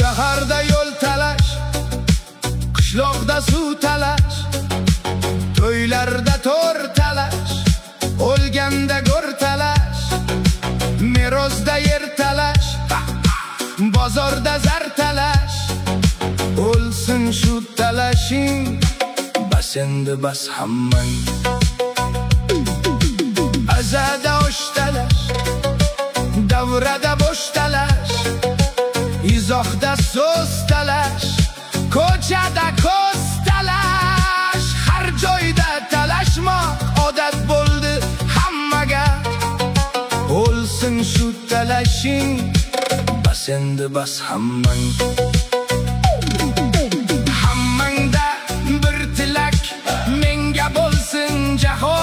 Shaharda yo'l talash, qishloqda suv talash, to'ylarda to'r talash, o'lganda go'r talash, merosda yer talash, bozorda zar talash. O'lsin shu talashing, bas endi bas hammang. Azada osh talash, davrada bosh talash, izohda so'z talash, ko'chada ko'z talash. Har joyda talashmoq odat bo'ldi hammaga. O'lsin shu talashing, bas endi bas hammang. Hammangda bir tilak, menga bo'lsin jahon.